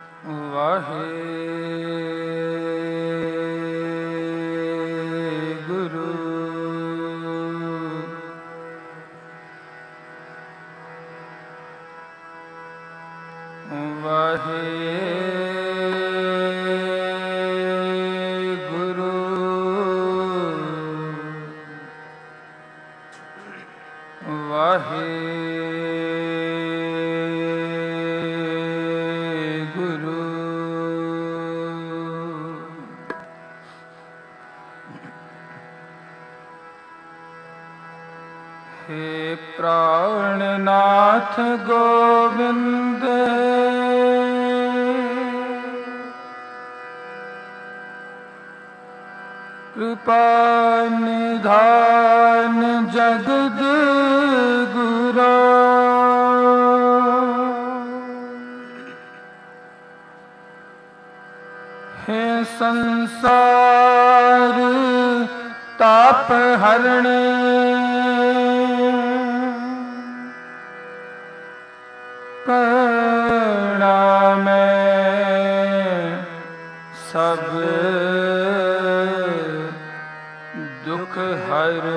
वाहे गुरु वाहे गुरु वाहे हे प्राणनाथ गोविंद कृपा निधान जगद गुरा हे संसार ताप हरण प्रणाम सब दुख हरो।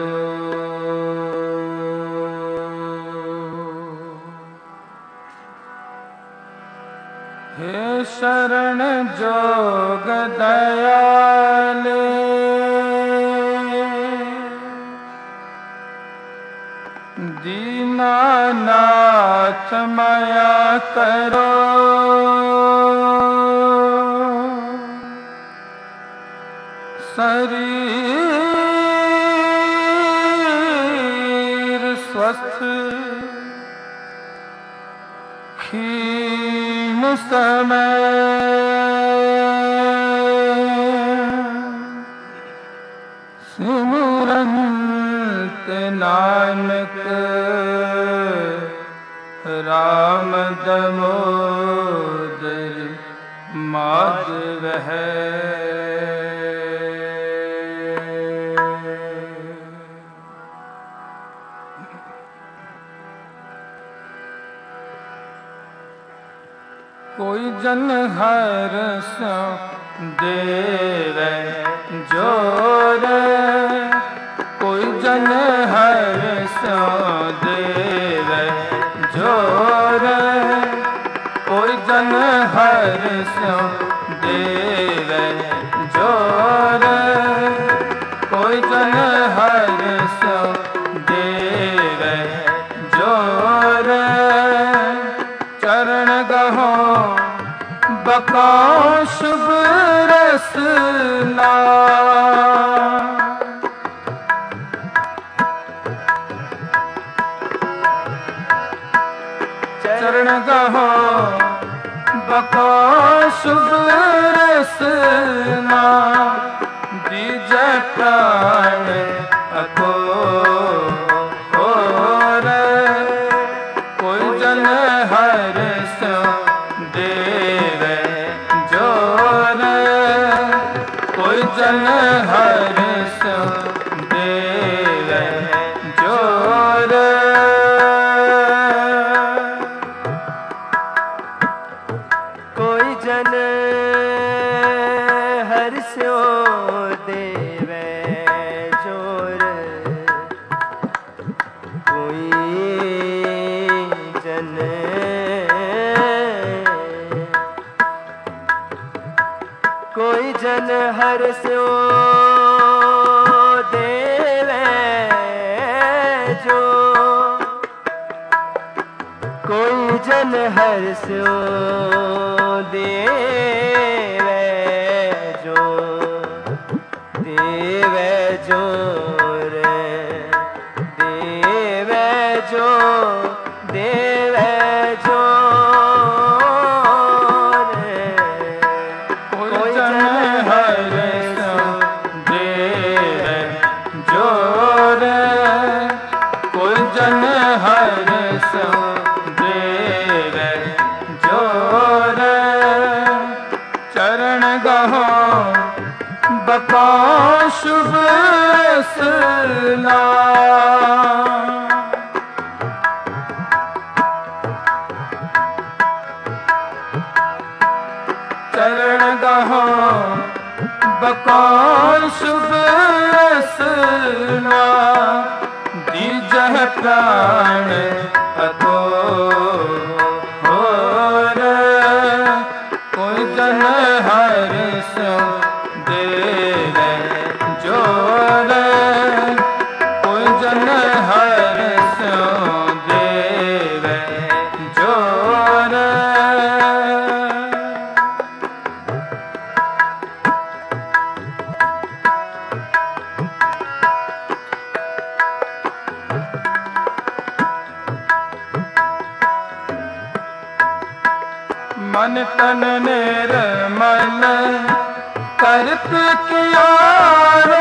हे शरण जोग दयाल दीनानाथ माया करो। शरीर स्वस्थ क्षीण समय सिमरंत नानक राम दामोदर माधव है। कोई जन हर्ष देवे जोर कोई जन हर्ष देवे जोर कोई जन हर्ष देवे जोर कोई जन हर्ष देवे जोर चरण गहो बकाओ शुभ रसना चरण गहो बकाओ शुभ रसना दीज प्राण अको कोई जन हर्ष देवे जोर कोई जन हर्ष देवे जोर कोई जन हर्षो देवे जोर कोई जन कोई जन हर्षो देवे जो कोई जन हर्षो देवे जो देवे जो रे देवे जो देवे जो रे कोई जन हर्ष देवे जोर कोई जन हर्ष देवे जोर चरण गहो बकाओ शुभ रसना चरण गहो बको शुभ रसना दीजह प्राण अतो होर कोई जन हर्ष देवे जोर कोई जन हर्ष देवे जोर मन तन निर्मल करत कियारो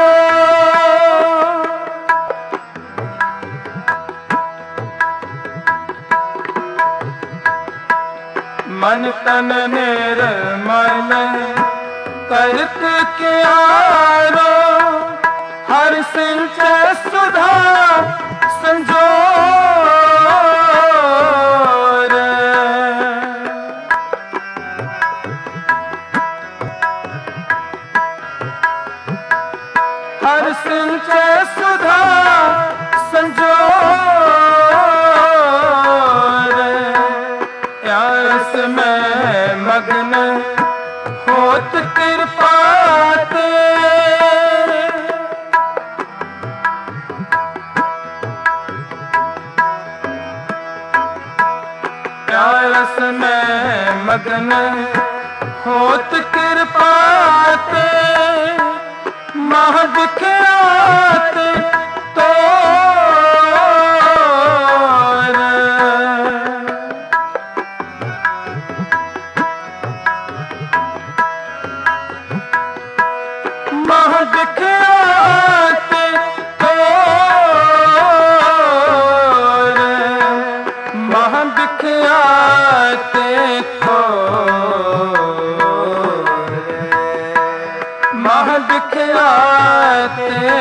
मन तन निर्मल करत कियारो हर सिंचय सुधा संजोर हर सिंचय सुधा संजोर यारस में मग्न होत कृपाते यारस में मग्न होत कृपाते महदिख्यात तोर महदिख्यात तोर महदिख्यात महदिख्यात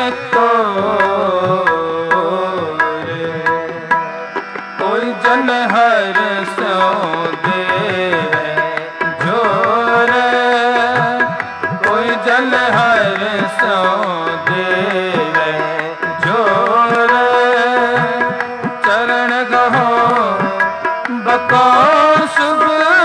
कोई जन हर्ष देवे जोर कोई जन हर्ष देवे जोर चरण गहो बको शुभ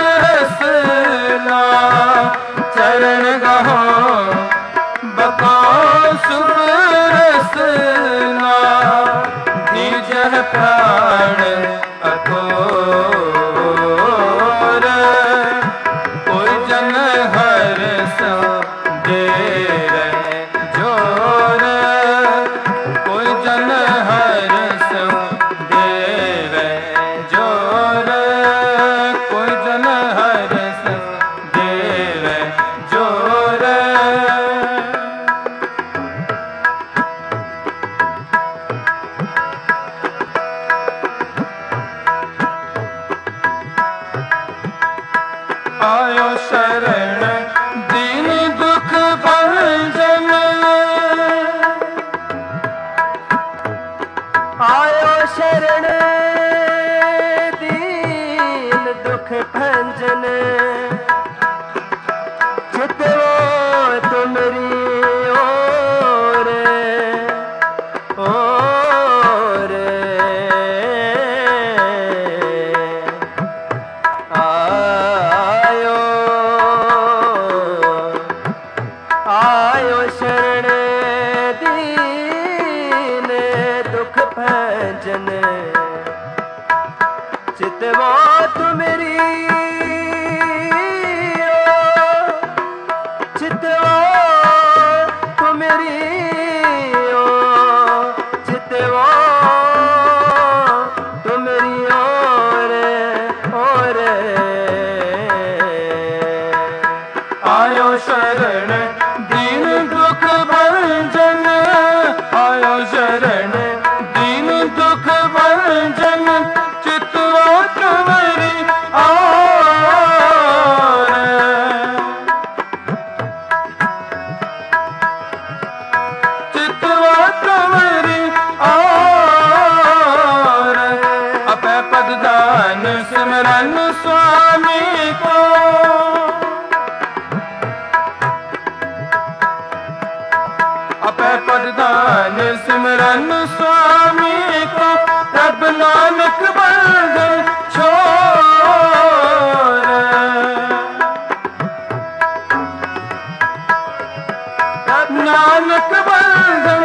रसना चरण गहो बको शुभ रसना दीजह प्राण अघोर कोई जन हर्ष देवे जोर कोई जन हर्ष देवे जोर कोई जन हर्ष देवे जोर आयो शरण दीन दुख भंजन आयो शरण दीन दुख भंजन चितवो तुमरी ओर ओर आयो शरण दीन दुख भंजन चितवो तुमरी चितवो तुमरी चितवो तुमरी ओर ओर आयो शरण दीन दुख भंजन आयो शरण दीन दुख भंजन चितवो तुमरी ओर चितवो तुमरी ओर अपे पद दान सिमरन स्वामी को सिमरन स्वामी को तब नानक बंधन छोड़े। नानक बंधन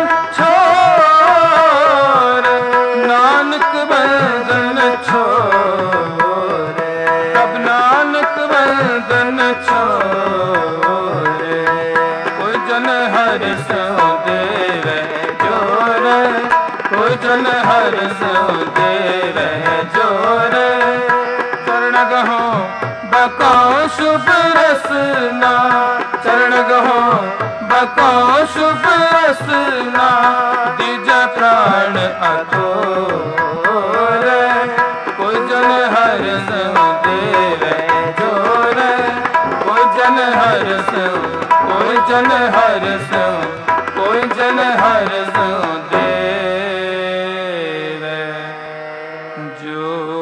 छोड़े, नानक बंधन छोड़े, तब नानक बंधन छोड़े। कोई जन हर सो देवे जोरे, कोई जन हर सो देवे जोरे। चरण गहो बकाओ शुभ रसना, चरण गहो बकाओ शुभ रसना। दिज प्राण अतोरे, कोई जन हर सो देवे जोरे, कोई जन हर सो, कोई जन हर सो, कोई जन हर सो देवे जोरे।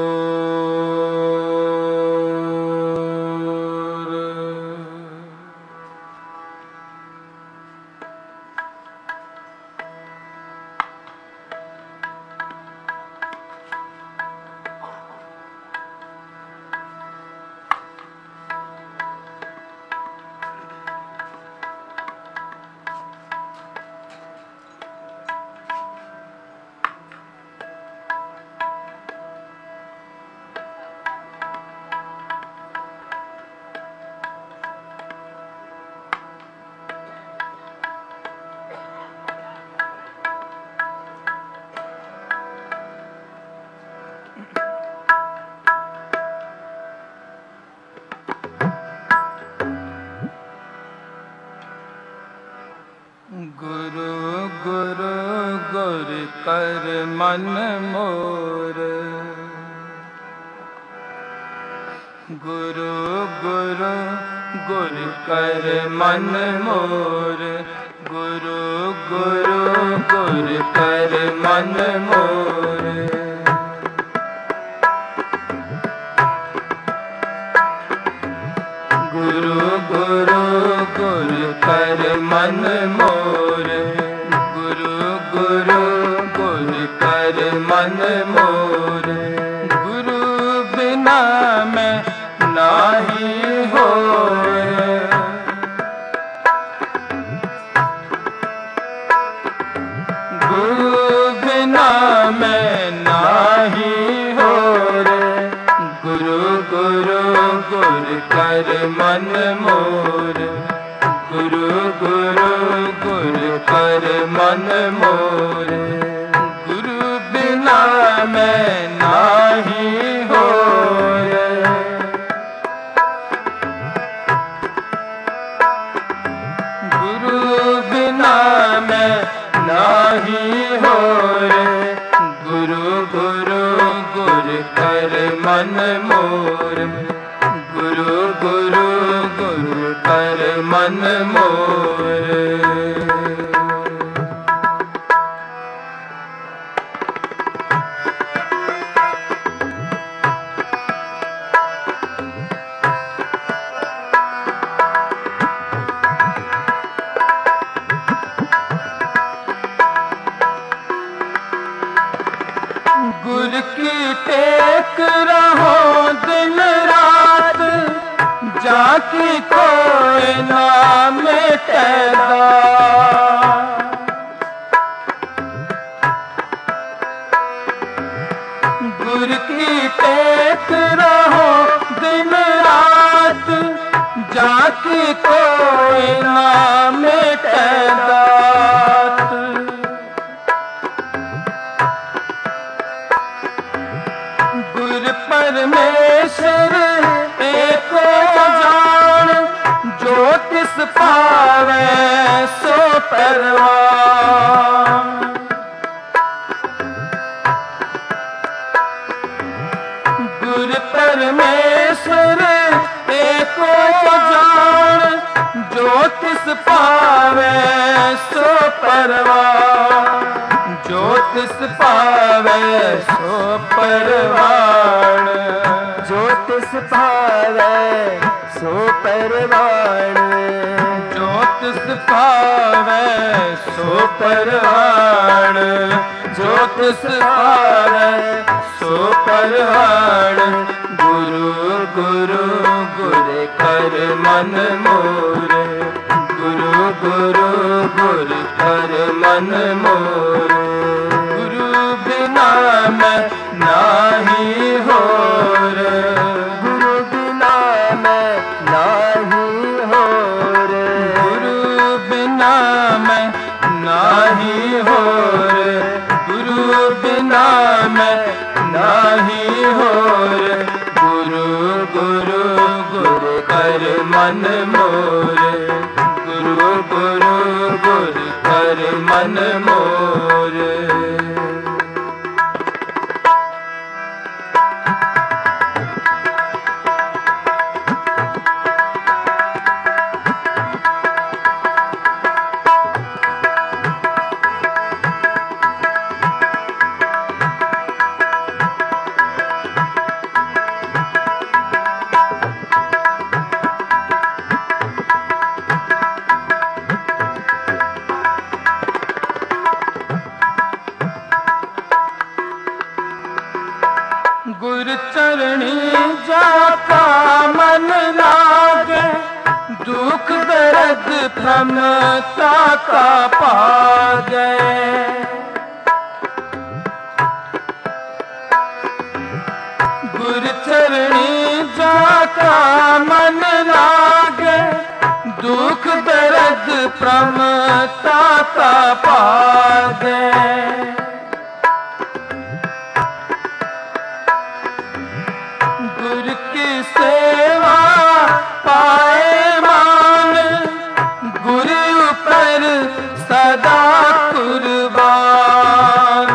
गुरु गुरु गुर कर मन मोर, गुरु गुरु गुर कर मन मोर, गुरु गुरु गुर कर मन मोर। गुरु गुरु गुर कर मन मोर, गुरु गुरु गुर कर मन मोर। गुरु बिना मैं नाही होए, गुरु बिना मैं नाही होए। गुरु गुरु गुर कर मन मोर, गुरु गुरु गुर कर मन मोर। गुरु बिना मैं नाही होए, गुरु बिना मैं नाही होए। गुरु गुरु गुर कर मन मोर, गुरु गुरु गुर कर मन मोर। गुर की टेक रहो दिन रात, जाकी कोई ना मिटेगा। गुर की टेक रहो दिन रात, जाकी कोई ना मिटेगा। गुर परमेश्वर एको जान, जो तिस पावे सो परवान। गुर परमेश्वर एको जान, जो तिस पावे सो परवान। जो तिस पावे सो परवान, जो तिस पावे सो परवान। जो तिस पावै सो परवान, जो तिस पावै सो परवान। गुरु गुरु गुर कर मन मोरे, गुरु गुरु गुर कर मन मोरे। गुरु बिना मैं नाही होर, गुरु बिना मैं नाही होर, गुरु बिना मैं नाही होर, गुरु बिना मैं नाही होर। गुरु गुरु गुर कर मन मोरे, गुरु गुरु गुर कर मन मोरे। गुर चरणी जाका मन लागे, दुख दर्द भ्रमता का पागे। गुर चरणी जाका मन लागे, दुख दर्द भ्रमता का पागे। गुर की सेवा पाए मान, गुरु पर सदा कुर्बान।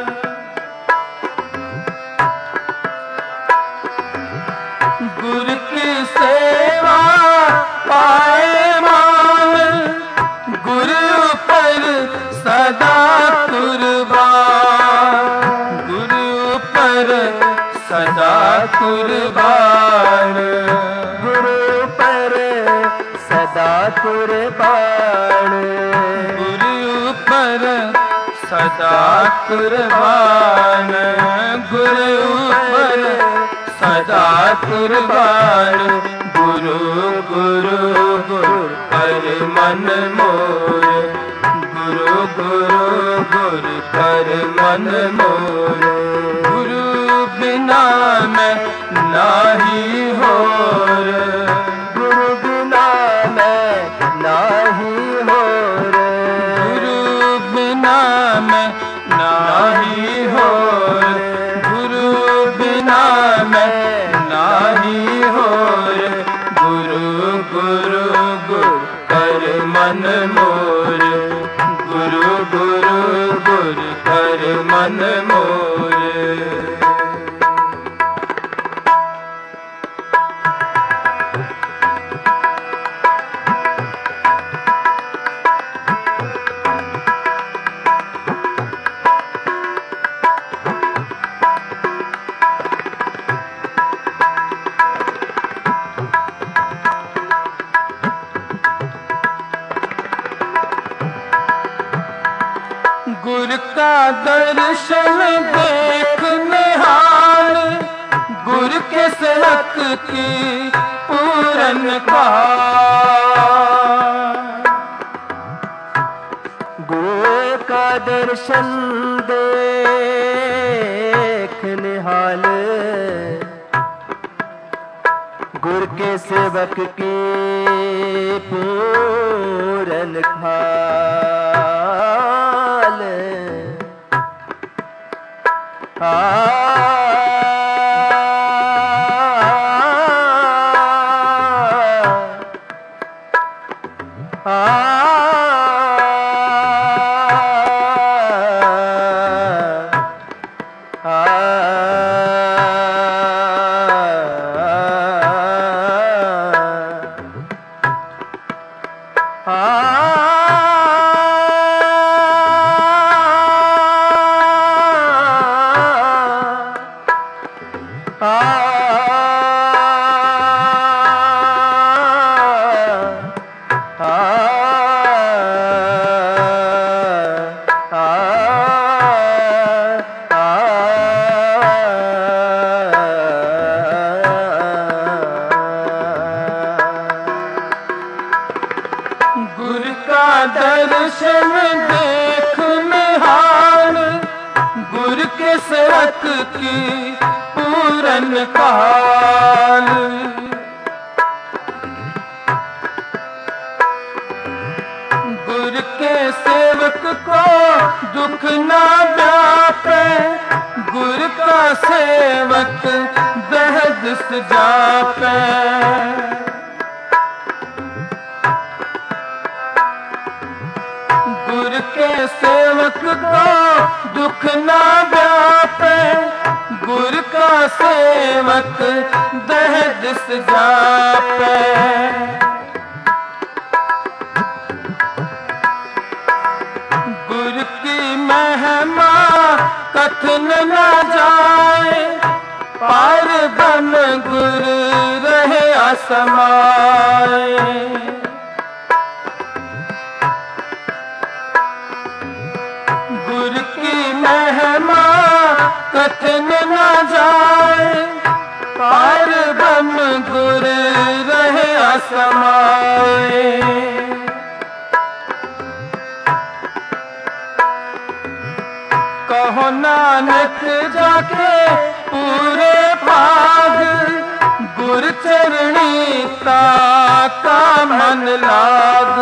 गुर की सेवा पाए मान, गुरु पर सदा कुर्बान। गुरु पर सदा कुर्बान, गुरु पर सदा कुर्बान, गुरु पर सदा कुर्बान, गुरु पर सदा कुर्बान। गुरु गुरु गुर कर मन मोरे, गुरु गुरु गुर कर मन मोरे। गुरु बिना मैं नाही होर, गुरु बिना मैं नाही होर, गुरु बिना मैं नाही होर, गुरु बिना मैं नाही होर। गुरु गुरु गुर कर मन मोरे, गुरु गुरु गुर कर मन मोरे। गुर का दर्शन देख निहाल, गुर के सेवक की पूरन का। गुरु का दर्शन देख निहाल, गुर के सेवक की पूरन खाल। आ दर्शन देख निहाल, गुर के सेवक की पूरन काल। गुर के सेवक को दुख ना व्यापे, गुर का सेवक दहदस जापे। गुर के सेवक को दुख ना व्यापे, गुर का सेवक दहदस जापे। गुर की महिमा कथन न जाए, पार ब्रह्म गुर रहे असमाए। गुर की महिमा कथन न जाए, पार ब्रह्म गुर रहे असमाए। कहो नानक जाके पूरे भाग, गुर चरणी का मन लाग।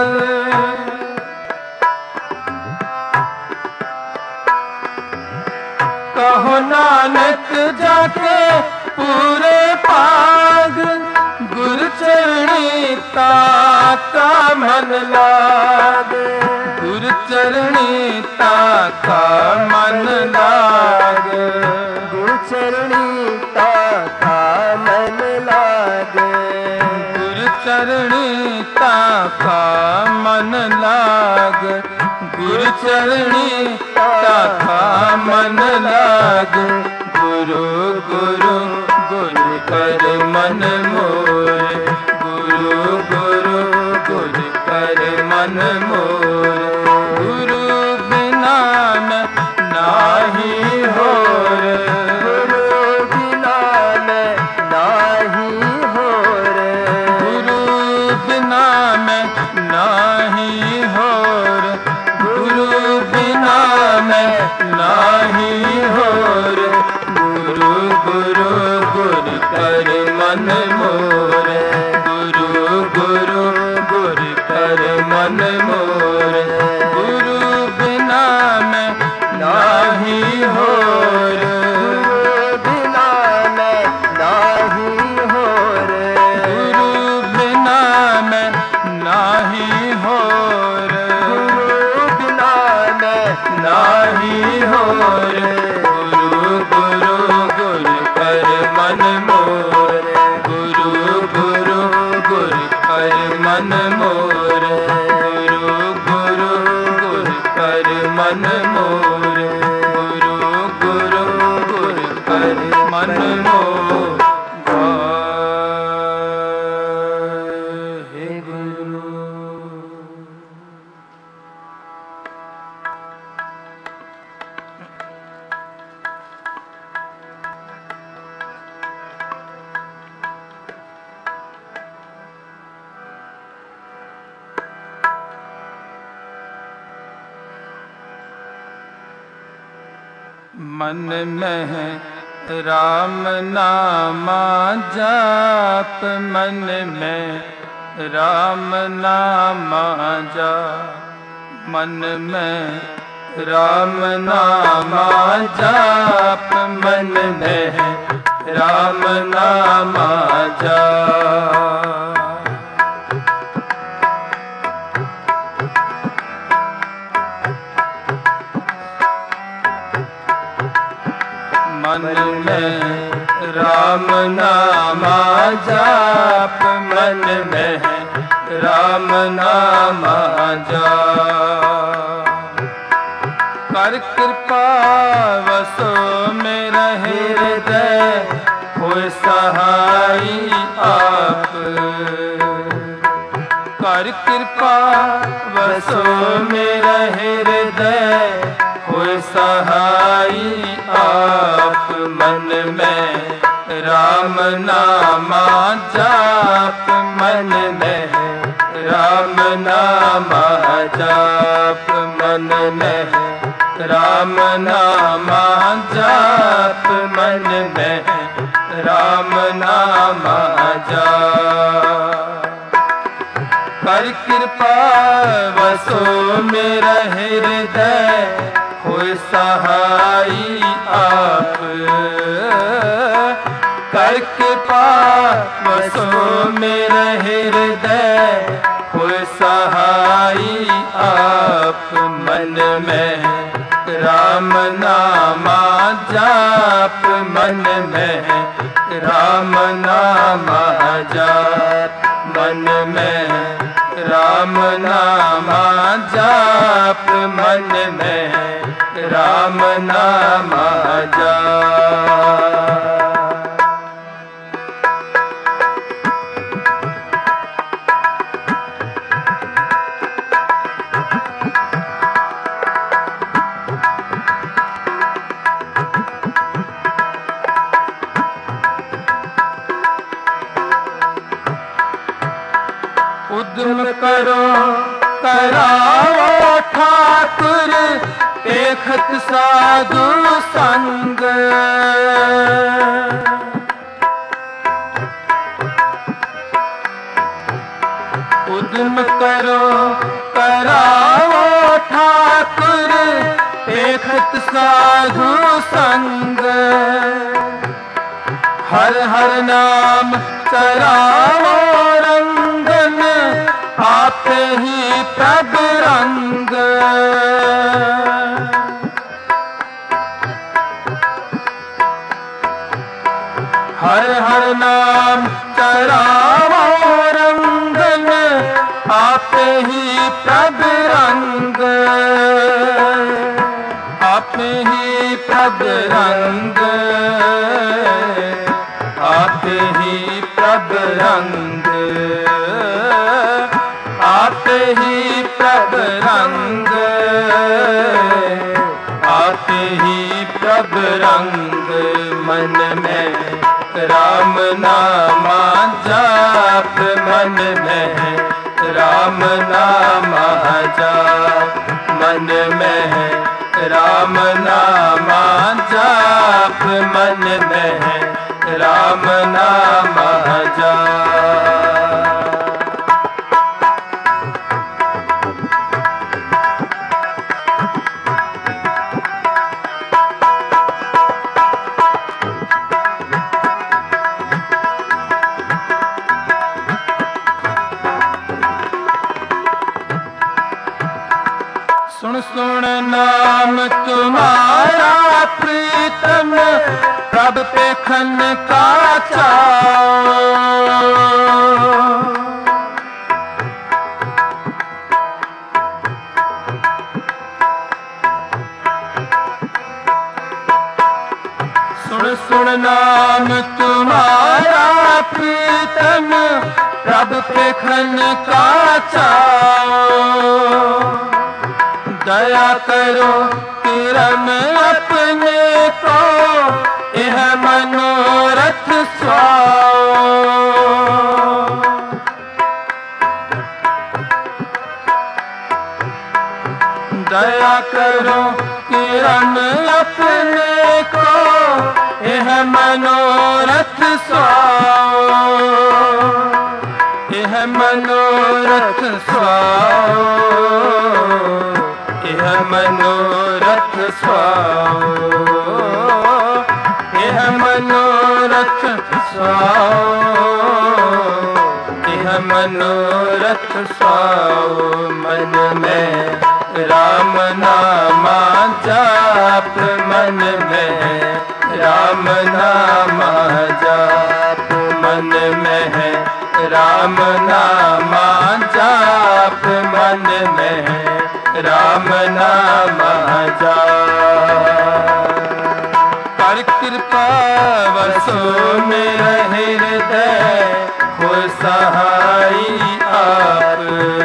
कहो नानक जाके पूरे भाग, गुर चरणी का मन लाग। गुर चरणी का मन लाग, गुर चरणी का मन लाग। गुर चरणी का मन लाग, गुर चरणी का मन लाग। गुरु गुरु गुरु कर मन मोर, गुरु गुरु गुरु कर मन मोर। गुरु बिना मैं नाही होर, गुरु बिना मैं नाही होर। गुरु बिना मैं नाही होर, गुरु बिना मैं नाही होर। गुरु गुरु गुरु कर मन मोर, गुरु गुरु गुरु कर मन मोर। गुरु बिना मैं नाही होर, गुरु बिना मैं नाही होर। गुरु बिना मैं नाही होर, गुरु बिना मैं नाही होर। गुरु गुरु गुरु कर मन मोर, गुरु गुरु गुरु कर मन मोर। गुरु गुरु गुरु कर मन मोर, गुरु गुरु गुरु कर मन मोर। हे गुरु मन में राम नामा जाप, मन में राम नामा जाप। मन में राम नामा जाप, मन में राम नामा जाप। मन में राम नामा जाप, मन में राम नामा जाप। कर कृपा वसो मेरा हृदय, होए सहाई आप। कर कृपा वसो मेरा हृदय, होए सहाई आप। मन में राम नामा जाप, मन में राम नाम जाप मन में, राम नाम जाप मन में, राम नाम जाप। कर कृपा वसो मेरा हृदय, होय सहाई आप। कर कृपा वसो मेरा हृदय, होय सहाई आप। मन में राम नाम जाप मन में, राम नाम जाप मन में, राम नाम जाप मन में, राम नाम जाप। उद्यम करो कराओ ठाकुर, देखत साधु संग। उद्यम करो कराओ ठाकुर, देखत साधु संग। हर हर नाम चराओ रंगन, आप ही प्रभ रंग। हर हर नाम चराओ रंगन, आप ही प्रभ रंग। आप ही प्रभ रंग, आप ही प्रभ रंग, आप ही प्रभ रंग, आप ही प्रभ रंग। मन में राम नाम जाप मन में, राम नाम जाप मन में, राम नाम जाप मन में, राम नाम जाप। सुन सुन नाम तुम्हारा प्रीतम, प्रभ पेखन का चाओ। सुन सुन नाम तुम्हारा प्रीतम, प्रभ पेखन का चाओ। दया करो किरम अपने को, यह मनोरथ स्वाओ। दया करो किरम अपने को, यह मनोरथ स्वाओ। यह मनोरथ स्वाओ, यह मनोरथ स्वाओ। यह मनोरथ स्वाओ, यह मनोरथ स्वाओ। मन में राम नाम जाप मन में, राम नाम जाप मन में, राम नाम जाप मन में, राम नाम जाप। कर कृपा वसो मेरा हृदय, हो सहाई आप।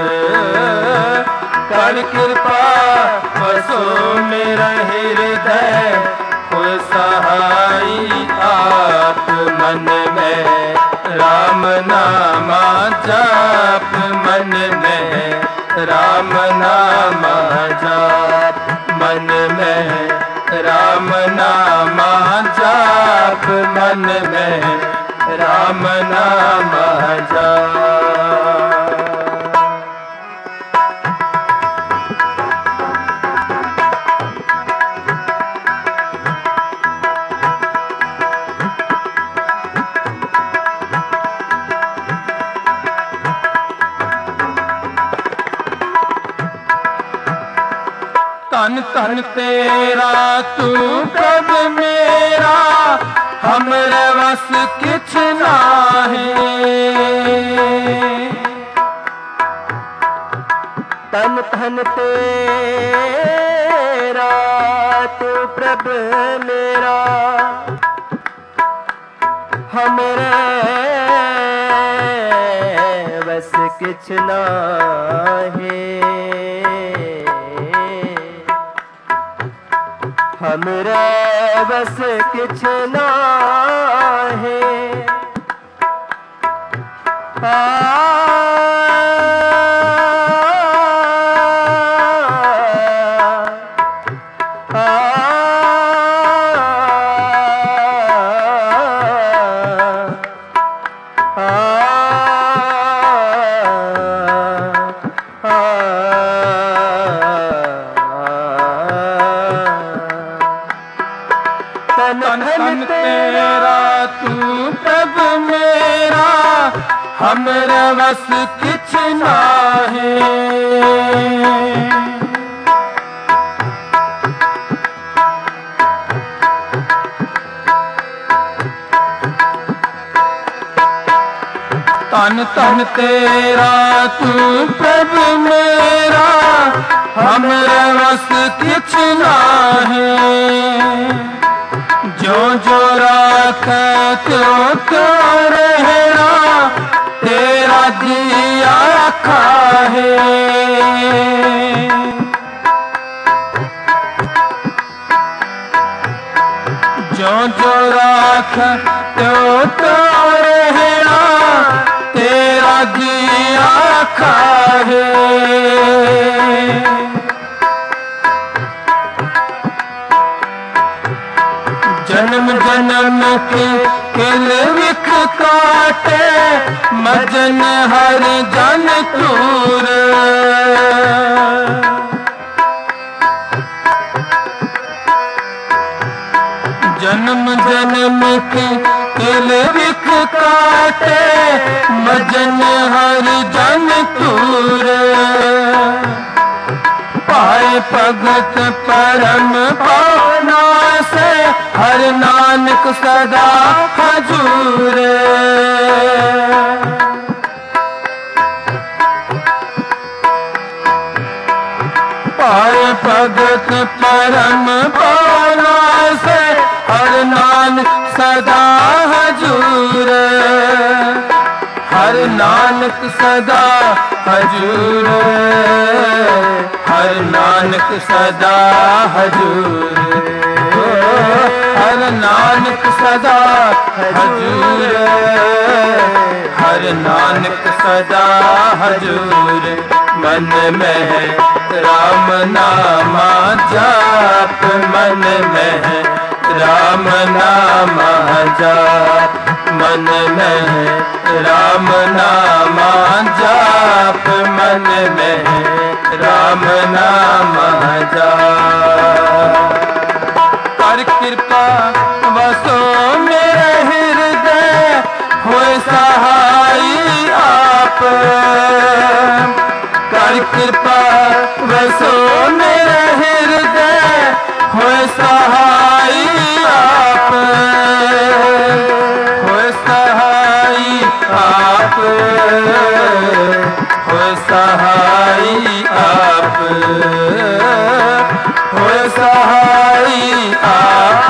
कर कृपा वसो मेरा हृदय, हो सहाई आप। मन में राम नाम जाप मन में, राम नाम जाप मन में, राम नाम जाप मन में, राम नाम जाप। तन तन तेरा तू प्रभु मेरा, हमरे वस किछ नाहे। तन तन तेरा तू प्रभु मेरा, हमरे वस किछ नाहे। हमरे बस किछ नाहे। तन तेरा तू प्रभु मेरा, हमरे वस किछ नाहे। तन तन तेरा तू प्रभु मेरा, हमरे वस किछ नाहे। जो जो राखे त्यों त्यों रहना, तेरा जिया खाहे। जो जो राखे त्यों त्यों रहना, तेरा जिया खाहे। जन्म जन्म के किल विख काटे, मजन हर जन तूर। जन्म जन्म के किल विख काटे, मजन हर जन तूर। पाए भगत परम पाना से, हर नानक सदा हजूर। पाए भगत परम पाना से, हर नानक सदा हजूर। हर नानक सदा हजूर, हर नानक सदा हजूर। हर नानक सदा हजूर, हर नानक सदा हजूर। मन में राम नाम जाप, मन में राम नाम जाप। मन में राम नाम जाप, मन में राम नाम जाप। कर कृपा वसो मेरे हृदय, होए सहाई आप। कर कृपा वसो मेरे हृदय, होए सहाई आप। होए सहाई आप, होए सहाई आप। होए सहाई आप,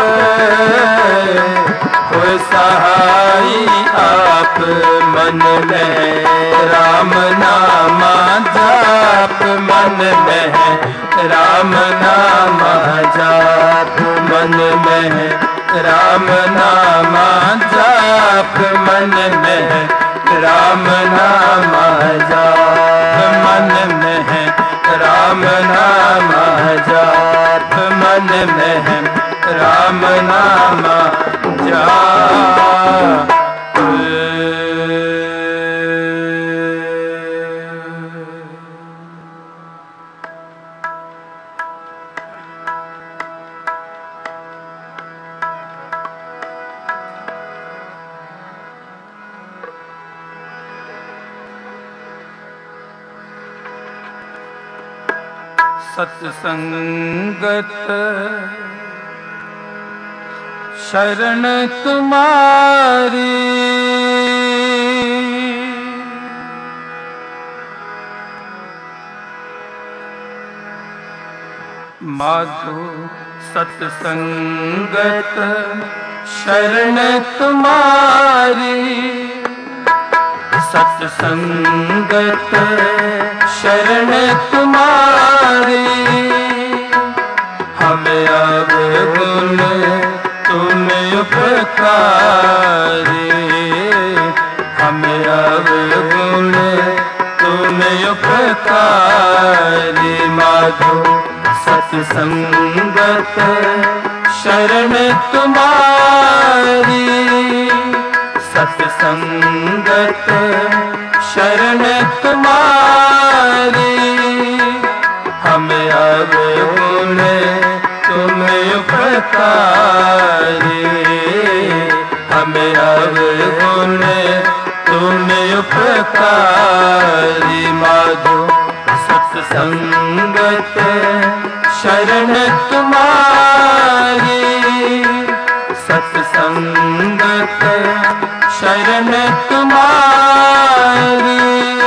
होए सहाई आप। मन में राम नाम जाप, मन में राम नाम जाप। मन में राम नाम जाप, मन में राम नाम जाप। मन में में राम नाम जाप। सत्संगत शरण तुम्हारी, माधो सत्संगत शरण तुम्हारी, सत्संगत शरण तुम्हारी, हमें अब गुण तुम उपकारी, हमें अब गुण तुम उपकारी। माधो सत्संगत शरण तुम्हारी, सत्संगत शरण तुम्हारी, हमें अब गुण तुम उपकारी, हमें अब गुण तुम उपकारी। माधो सत्संगत शरण तुम्हारी, सत्संगत शरण तुम्हारी।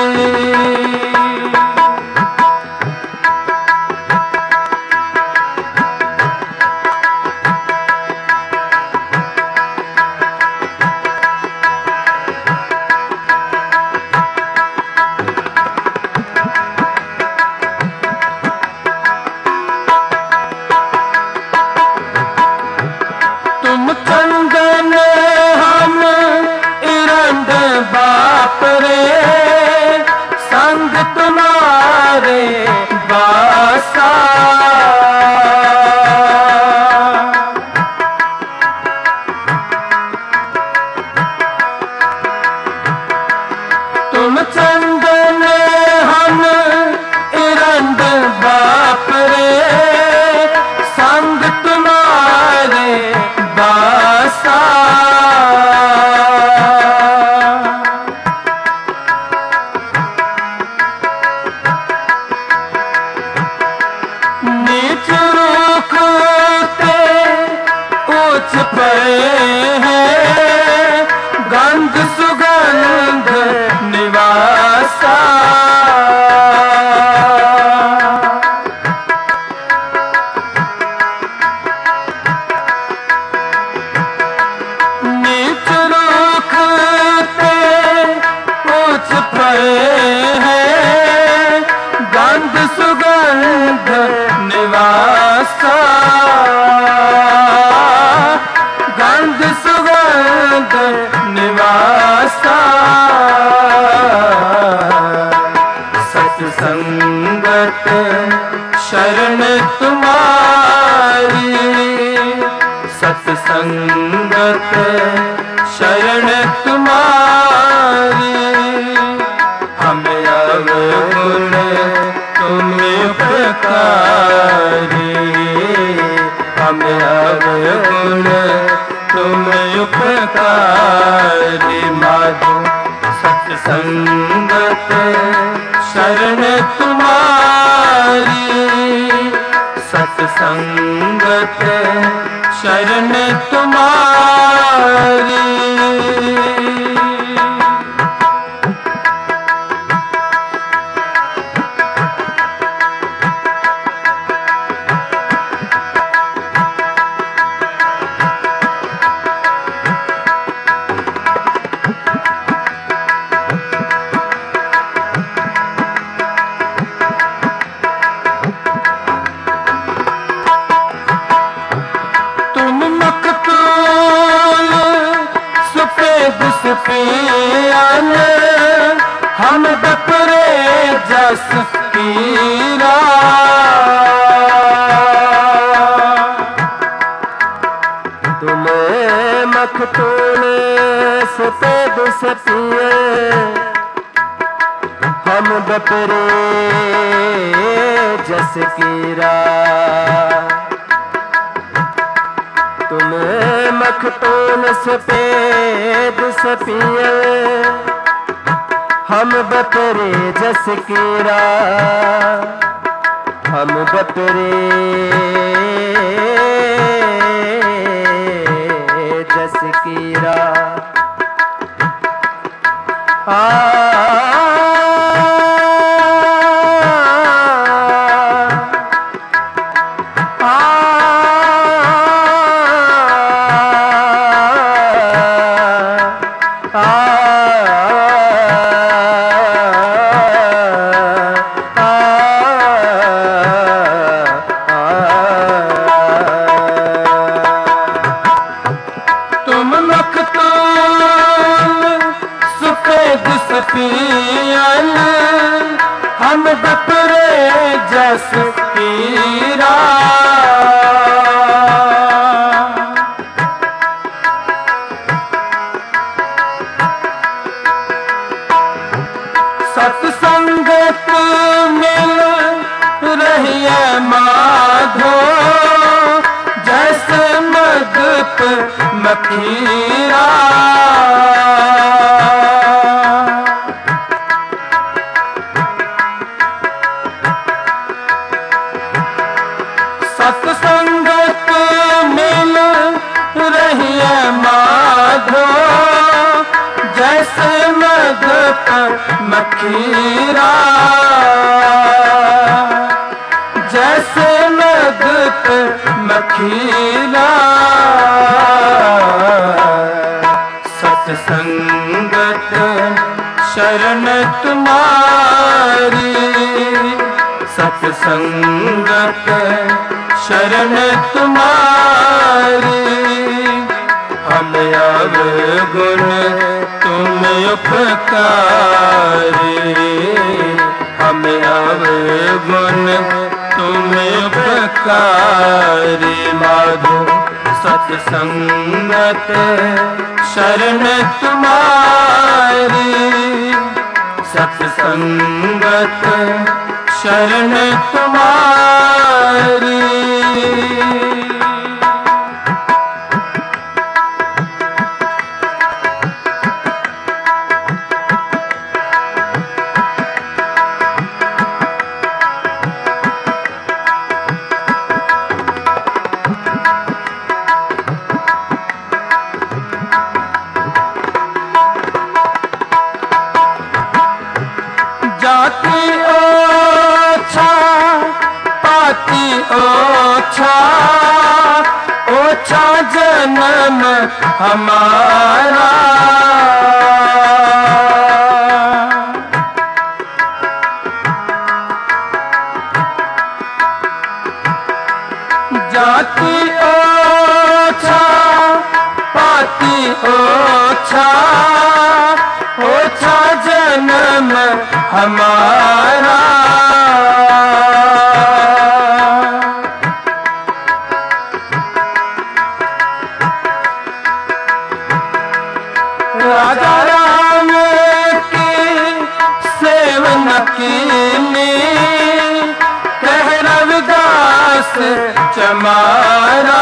सत्संगत शरण तुम्हारी, सत्संगत शरण तुम्हारी, हमें अब गुण तुम उपकारी, हमें अब गुण तुम उपकारी। माधो सत्संगत शरण तुम्हारी, सत्संगत शरण तुम्हारी। हम दपरे जस कीरा, पे दुस पिए हम बपरे जस कीरा तुम मखतून सफेद सपिए हम बपरे जस कीरा हम बपरे जस कीरा हम बपरे जस कीरा सत्संगत मिल रही है माधो जैसे मगत मखीरा सत्संगत मिल रही है माधो जैसे मगत मखीरा जैसे मगत मखीरा सत्संगत शरण तुम्हारी सत्संगत शरण तुम्हारी हम अवगुण तुम उपकारी हम अवगुण तुम उपकारी माधो सत्संगत शरण तुम्हारी सत्संगत शरण तुम्हारी जाति ओछा पाती ओछा ओछा जन्म हमारा जाति ओछा पाती ओछा ओछा जन्म हमारा राजा राम की सेवन कीनी कह रविदास चमारा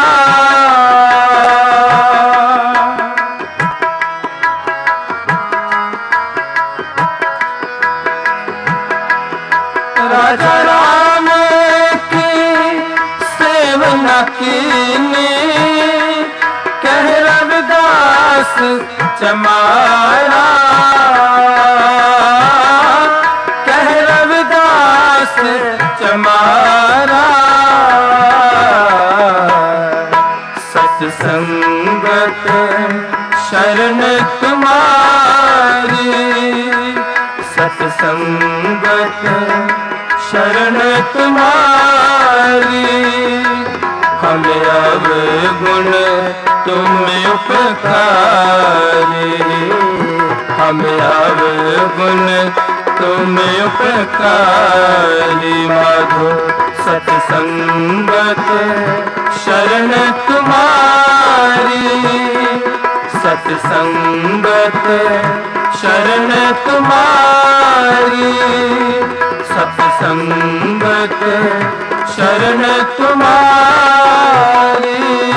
राजा राम की सेवन कीनी कह रविदास चमारा कह रविदास चमारा सत्संगत शरण तुम्हारी सत्संगत शरण तुम्हारी हम अवगुण तुम उपकारी हम अवगुण तुम उपकारी माधो सत्संगत शरण तुम्हारी सत्संगत शरण तुम्हारी, सत्संगत शरण तुम्हारी।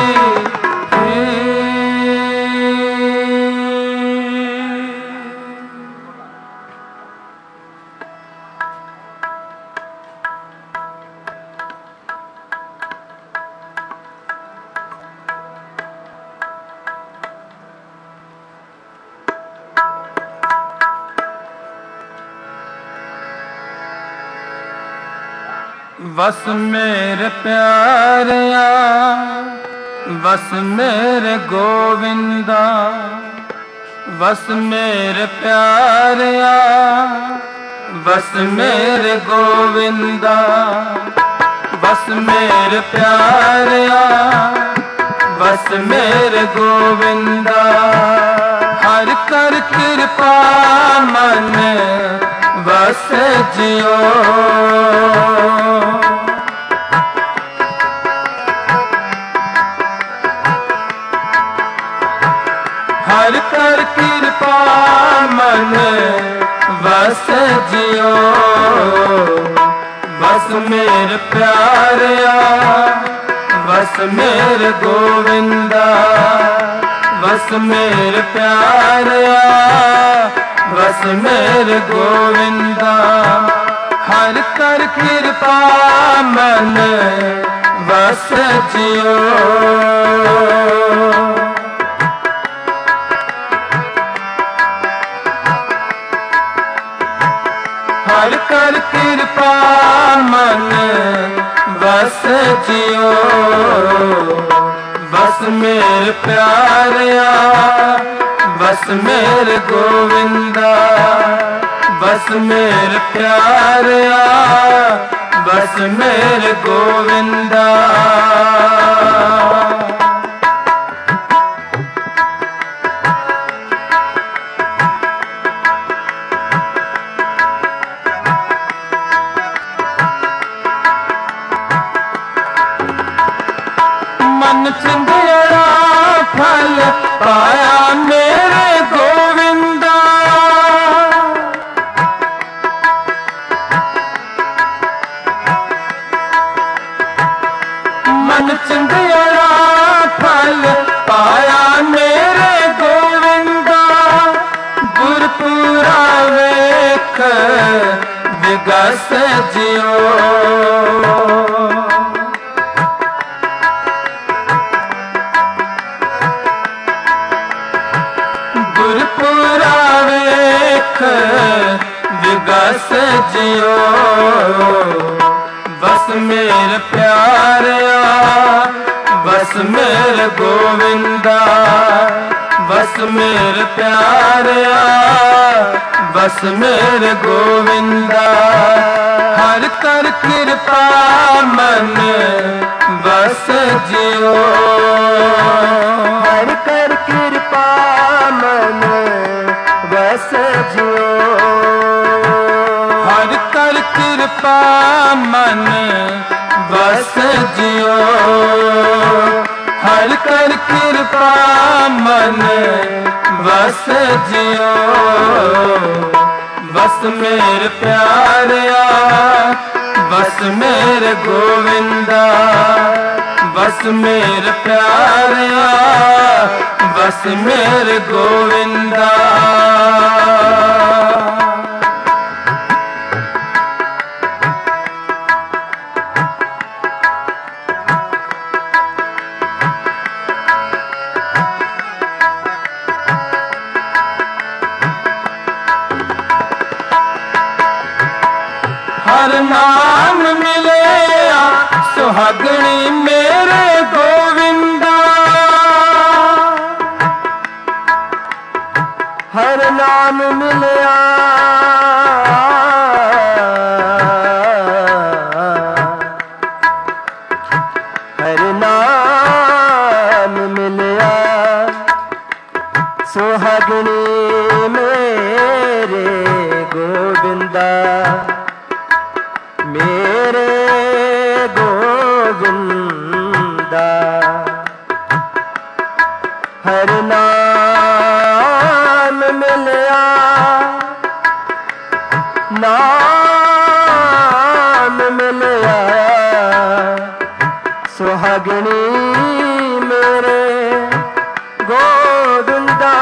बस मेरे प्यारिया, बस मेरे गोविंदा, बस मेरे प्यारिया, बस मेरे गोविंदा, बस मेरे प्यारिया, बस मेरे गोविंदा। हर कर कृपा मन बस जियो, हर कर कृपा मन बस जियो। बस मेरे प्यारिया, बस मेरे गोविंदा, बस मेरे प्यारिया, बस मेरे गोविंदा। हर कर कृपा मन बस जियो, हर कर कृपा मन बस जियो। बस मेरे प्यारिया, बस मेरे गोविंदा, बस मेरे प्यारिया, बस मेरे गोविंदा। मन चिंदिया फल पाया मेरे गोविंदा, मन चिंदिया फल पाया मेरे गोविंदा। गुरपुरा वेख विगस जियो, गुरपुरा वेख विगस जियो। बस मेरे प्यारिया, बस मेरे गोविंदा, बस मेरे प्यारिया, बस मेरे गोविंदा। हर कर कृपा मन बस जियो, हर कर कृपा मन बस जियो। हर कर कृपा मन बस जियो, हर कर कृपा मन बस जियो। बस मेरे प्यारिया, बस मेरे गोविंदा, बस मेरे प्यारिया, बस मेरे गोविंदा। हर नाम मिले सुहागणी मेरे गोविंदा, हर नाम मिलया हर नाम मिलया सुहागणी मेरे गोविंदा, मेरे गोविंदा। हर नाम सुहागणी मेरे गोविंदा।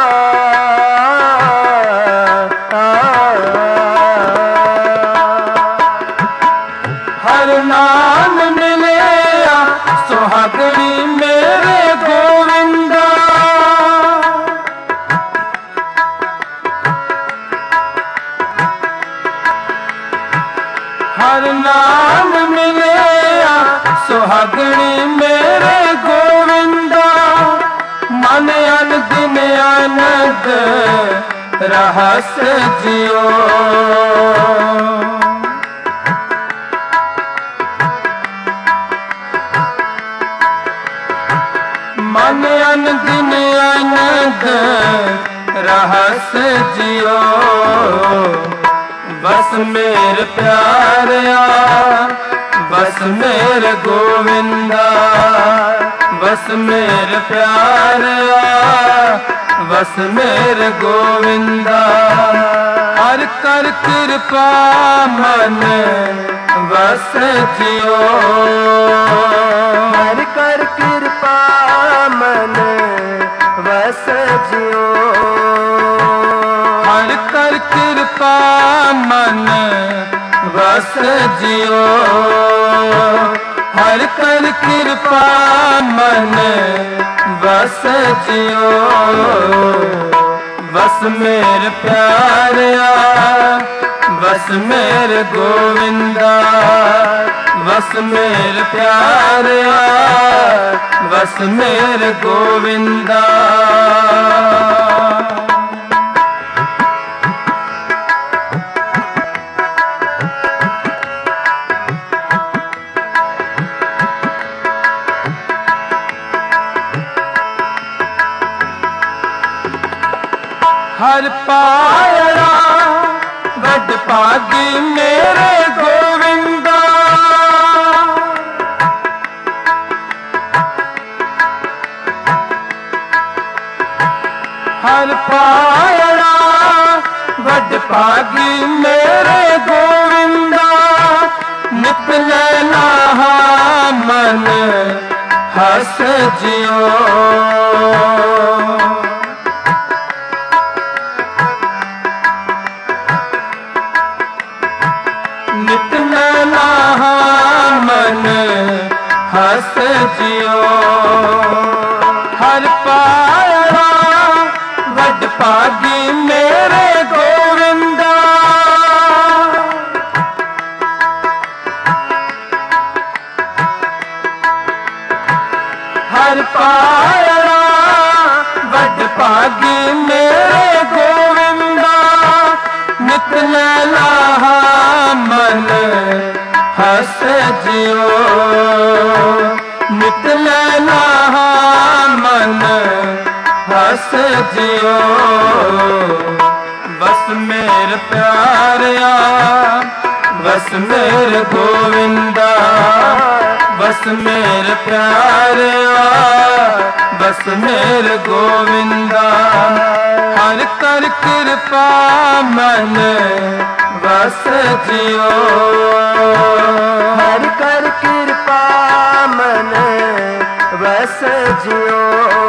हर नाम मिलिया सुहागणी मेरे गोविंदा। हर नाम मिलिया सुहागणी मेरे गोविंदा। मन अन दिन आनंद रहस जियो। मन अन दिन आनंद रहस जियो। बस मेरे प्यारिया बस मेरे गोविंदा। बस मेरे प्यारिया बस मेरे गोविंदा। हर कर कृपा मन बस जियो। हर कर कृपा मन बस जियो। हर कर कृपा मन बस जियो। हर कर कृपा मन बस जियो। बस मेरे प्यारिया बस मेरे गोविंदा। बस मेरे प्यारिया बस मेरे गोविंदा। हर पायरा बड़ पागी मेरे गोविंदा। हर पायरा बड़ पागी मेरे गोविंदा। नित नैना मन हस जियो। नित नैना मन हस जियो। हर पायरा बड़ पागी मेरे गोविंदा। हर पायरा बड़ पागी मेरे गोविंदा। नित नैना मन हस जियो। नित नैना मन हस जियो। बस मेरे प्यारिया बस मेरे गोविंदा। बस मेरे प्यारिया बस मेरे गोविंदा। हर कर कृपा मन बस जियो। हर कर कृपा मन बस जियो।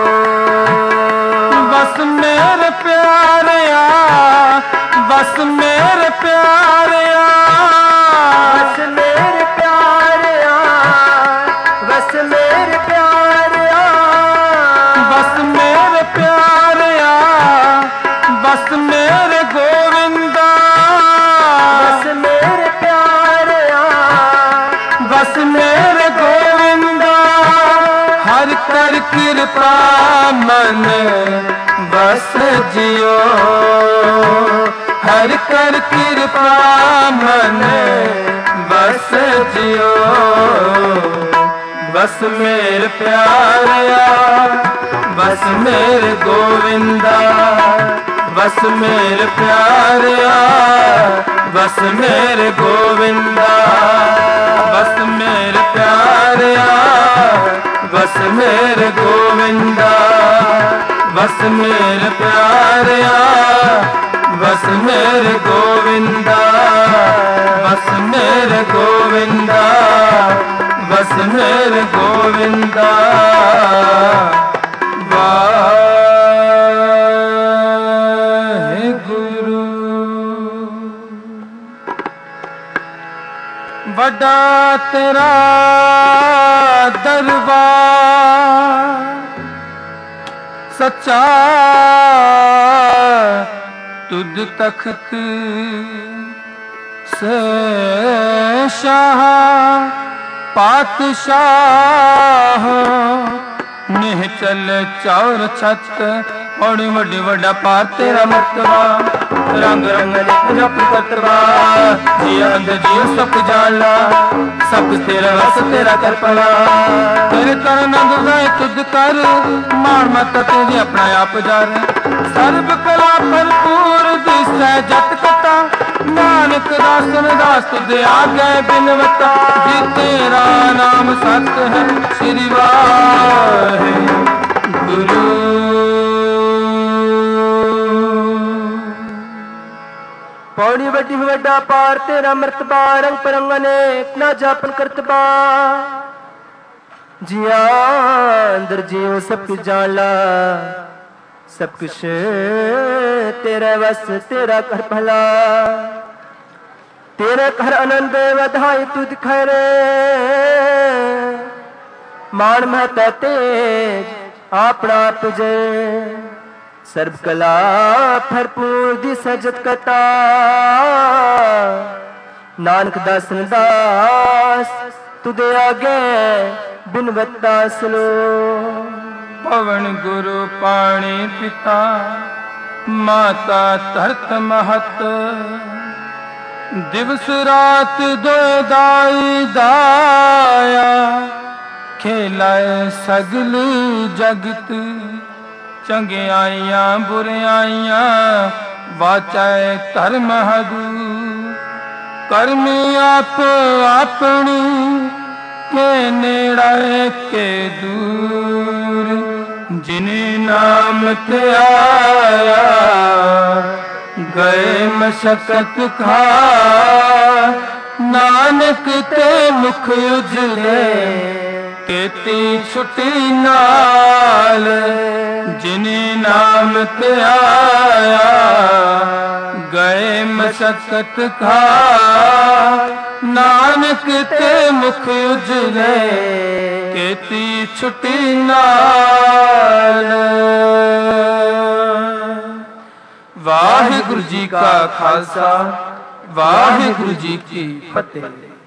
बस मेरे प्यारिया बस मेरे प्यारिया बस मेरे प्यारिया बस मेरे प्यारिया। बस मेरे प्यारिया बस मेरे गोविंदा। बस मेरे प्यारिया बस मेरे गोविंदा। हर कर कृपा मन बस जियो। हर कर कृपा मन बस जियो। बस मेरे प्यारिया बस मेरे गोविंदा। बस मेरे प्यारिया बस मेरे गोविंदा। बस मेरे प्यारिया बस मेरे गोविंदा। बस मेरे प्यारिया बस मेरे गोविंदा। बस मेरे गोविंदा। बस मेरे गोविंदा वाहेगुरु। बड़ा तेरा दरबार सच्चा तुद तख्त से शाह पातशाह निहचल चौर छत और वड्डी वड्डा पार तेरा मर्तबा रंग रंग जप करतबा जिया अंदर जियो सब जानला सब तेरा रस तेरा करपला तेरे कर नंद जाए तुझ कर मान मत तेरी अपना आप जार सर्व कला भरपूर दिसै जट कता नानक दासन दास तुझे आगे बिनवता जी तेरा नाम सत है श्री वाहेगुरु। पौड़ी वड्डी वड्डा पार तेरा मर्तबा रंग परंग अनेक ना जापन करतबा जिया अंदर जियो सब कुछ जानला सब कुछ तेरा वस तेरा कर भला तेरे घर आनंद वधाई तू दिखाए रे मान महता तेज अपना आप जय सर्व कला भरपूर दी सजत कता नानक दासन दास तुदे आगे बिनवता सुनो। पवन गुरु पाणी पिता माता धरत महत दिवस रात दो दाई दाया खेलाए सगल जगत चंगियाइयां बुरियाइयां वाचाए धर्म हदू करमी आप अपनी के नेड़े के दूर जिने नाम ते आया गए मशक्कत खा नानक ते मुख उजले केती छुट्टी नाल जिने नाम ते आया गए मशक्कत खा नानक ते मुख उजले केती छुट्टी नाल। वाहिगुरु जी का खालसा वाहिगुरु जी की फतेह।